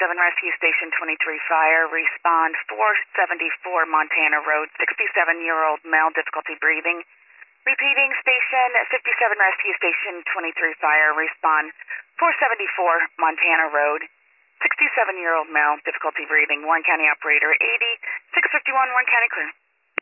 Rescue Station 23 Fire. Respond 474 Montana Road. 67-year-old male, difficulty breathing. Repeating, Station 57 Rescue Station 23 Fire. Respond 474 Montana Road. 67-year-old male, difficulty breathing. Warren County Operator 80, 651, Warren County Clear.